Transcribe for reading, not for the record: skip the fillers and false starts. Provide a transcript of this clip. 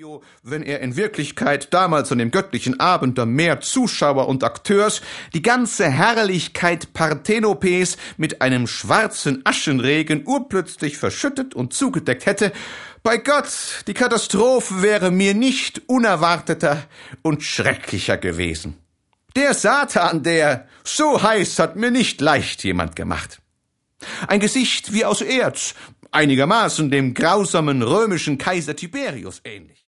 wenn er in Wirklichkeit damals an dem göttlichen Abend am Meer Zuschauer und Akteurs die ganze Herrlichkeit Parthenopes mit einem schwarzen Aschenregen urplötzlich verschüttet und zugedeckt hätte, bei Gott, die Katastrophe wäre mir nicht unerwarteter und schrecklicher gewesen. Der Satan, der so heiß hat mir nicht leicht jemand gemacht. Ein Gesicht wie aus Erz, einigermaßen dem grausamen römischen Kaiser Tiberius ähnlich.